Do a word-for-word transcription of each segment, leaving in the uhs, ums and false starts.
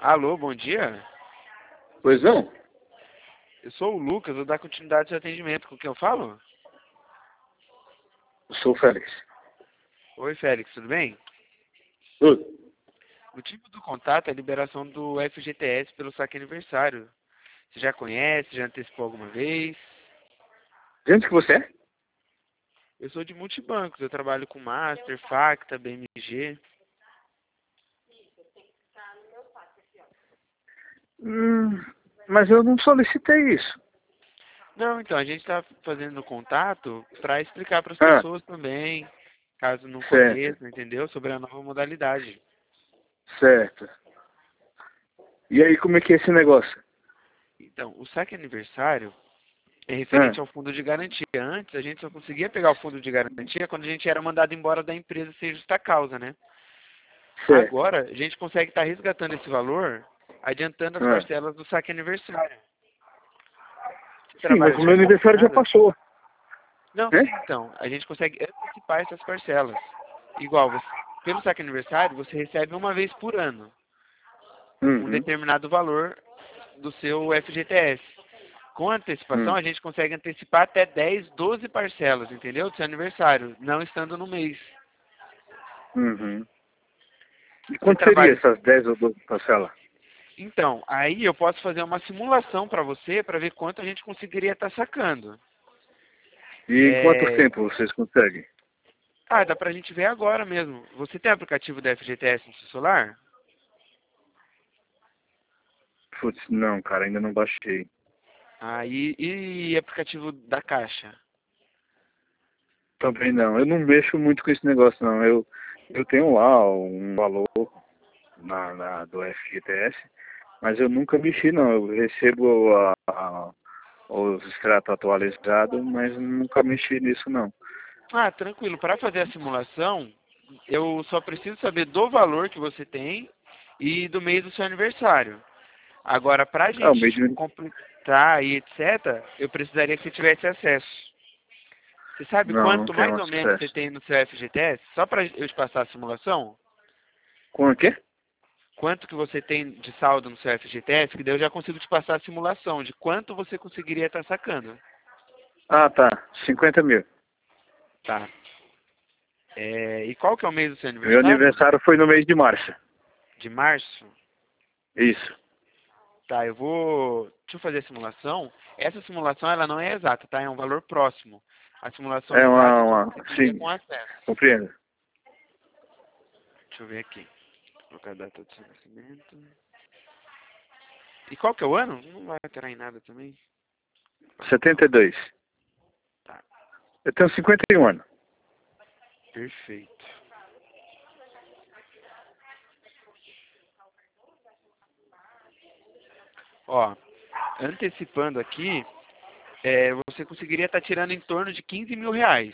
Alô, bom dia. Pois não? Eu sou o Lucas, vou dar continuidade ao atendimento. Com quem eu falo? Eu sou o Félix. Oi, Félix, tudo bem? Tudo. O motivo do contato é a liberação do F G T S pelo saque aniversário. Você já conhece, já antecipou alguma vez? De onde que você é? Eu sou de multibancos, eu trabalho com Master, Facta, B M G. Hum, mas eu não solicitei isso. Não, então, a gente está fazendo contato para explicar para as Ah, pessoas também, caso não certo, conheçam, entendeu? Sobre a nova modalidade. certo. E aí, como é que é esse negócio? Então, o saque aniversário é Ah, referente ao fundo de garantia. Antes, a gente só conseguia pegar o fundo de garantia quando a gente era mandado embora da empresa sem justa causa, né? certo. Agora, a gente consegue estar resgatando esse valor, adiantando as Ah. parcelas do saque aniversário. Você Sim, mas trabalha o meu já com aniversário já nada? passou, Não, né? sim, então. A gente consegue antecipar essas parcelas. Igual, você, pelo saque aniversário, você recebe uma vez por ano um Uhum, determinado valor do seu F G T S. Com antecipação, hum, a gente consegue antecipar até dez, doze parcelas, entendeu? Do seu aniversário, não estando no mês. uhum. E Você quanto seria trabalha. essas dez ou doze parcelas? Então, aí eu posso fazer uma simulação para você para ver quanto a gente conseguiria estar sacando. E em quanto É... tempo vocês conseguem? Ah, dá pra gente ver agora mesmo. Você tem aplicativo da F G T S no seu celular? Putz, não, cara, ainda não baixei. Ah, e, e aplicativo da Caixa? Também não. Eu não mexo muito com esse negócio, não. Eu, eu tenho lá um valor na, na do F G T S, mas eu nunca mexi, não. Eu recebo a, a, os extratos atualizados, mas nunca mexi nisso, não. Ah, tranquilo. Para fazer a simulação, eu só preciso saber do valor que você tem e do mês do seu aniversário. Agora, para a Ah, o gente, mês tipo, de... completar e etcétera, eu precisaria que você tivesse acesso. Você sabe Não, não quanto mais tenho ou menos você acesso. tem no seu F G T S? Só para eu te passar a simulação? Com o quê? Quanto que você tem de saldo no seu F G T S? Que daí eu já consigo te passar a simulação de quanto você conseguiria estar sacando. Ah, tá. Cinquenta mil. Tá. É, e qual que é o mês do seu Meu aniversário? aniversário foi no mês de março. De março? Isso. Tá, eu vou... Deixa eu fazer a simulação. Essa simulação, ela não é exata, tá? É um valor próximo. A simulação É exata uma, eu só uma... conseguiria Sim, com acesso. compreendo. Deixa eu ver aqui. Vou colocar a data de seu nascimento. E qual que é o ano? Não vai alterar em nada também. setenta e dois. Tá, Eu tenho cinquenta e um anos. perfeito. Ó, antecipando aqui, é, você conseguiria estar tirando em torno de quinze mil reais.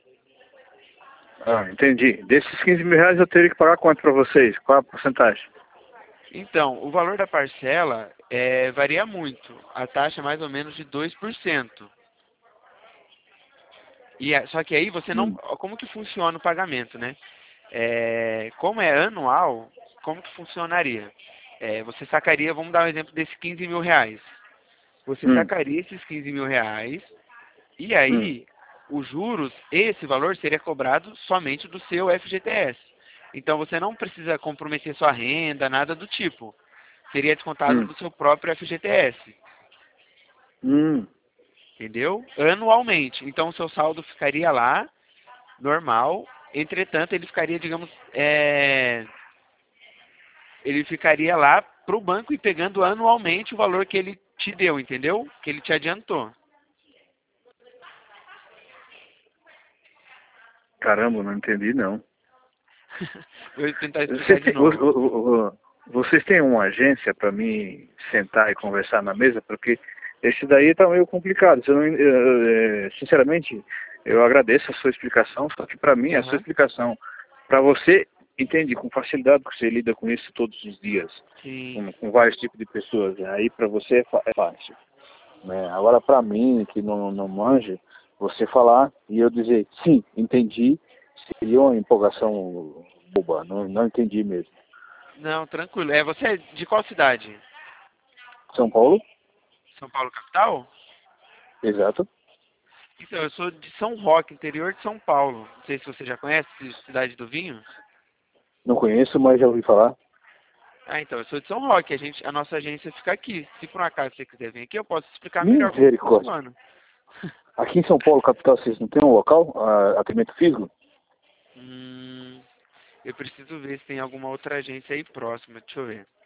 Ah, entendi. Desses quinze mil reais eu teria que pagar quanto para vocês? Qual a porcentagem? Então, o valor da parcela é, varia muito. A taxa é mais ou menos de dois por cento. E, é- só que aí você não... Hum, Como que funciona o pagamento, né? É, como é anual, como que funcionaria? É, você sacaria, vamos dar um exemplo desses quinze mil reais. Você hum, sacaria esses quinze mil reais e hum, aí os juros, esse valor seria cobrado somente do seu F G T S. Então você não precisa comprometer sua renda, nada do tipo. Seria descontado hum, do seu próprio F G T S, hum. entendeu? Anualmente. Então o seu saldo ficaria lá, normal. Entretanto, ele ficaria, digamos, é, ele ficaria lá para o banco e pegando anualmente o valor que ele te deu, entendeu? Que ele te adiantou. Caramba, não entendi não. Vou tentar explicar Vocês de têm, o- novo. o- o- vocês têm uma agência para mim sentar e conversar na mesa? Porque esse daí tá meio complicado. Se eu não, eu- é, sinceramente, eu agradeço a sua explicação, só que para mim a sua Aham. explicação, para você, entende, com facilidade, porque você lida com isso todos os dias, Sim. com, com vários tipos de pessoas, aí para você é, fa- é fácil. Né? Agora, para mim, que não, não manja, você falar e eu dizer, sim, entendi, seria uma empolgação boba, não, não entendi mesmo. Não, tranquilo. É, você é de qual cidade? São Paulo? São Paulo, capital? Exato. Então, eu sou de São Roque, interior de São Paulo. Não sei se você já conhece, Cidade do Vinho. Não conheço, mas já ouvi falar. Ah, então, eu sou de São Roque. A, gente, a nossa agência fica aqui. Se por um acaso você quiser vir aqui, eu posso explicar melhor como Misericórdia. funciona. Aqui em São Paulo, capital, vocês não tem um local, uh, atendimento físico? Hum, eu preciso ver se tem alguma outra agência aí próxima. Deixa eu ver.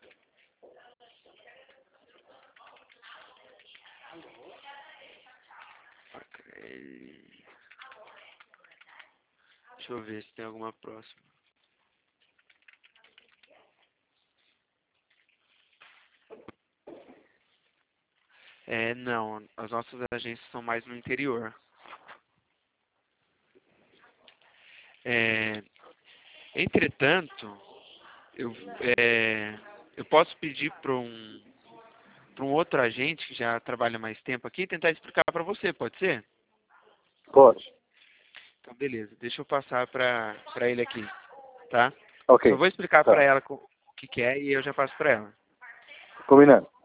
Ok. Deixa eu ver se tem alguma próxima. É, não. As nossas agências são mais no interior. É, entretanto, eu, é, eu posso pedir para um, para um outro agente que já trabalha mais tempo aqui tentar explicar para você, pode ser? Pode. Então, beleza. Deixa eu passar para para ele aqui, tá? Só Ok. vou explicar para Tá. ela co- o que que é e eu já passo para ela. Combinado.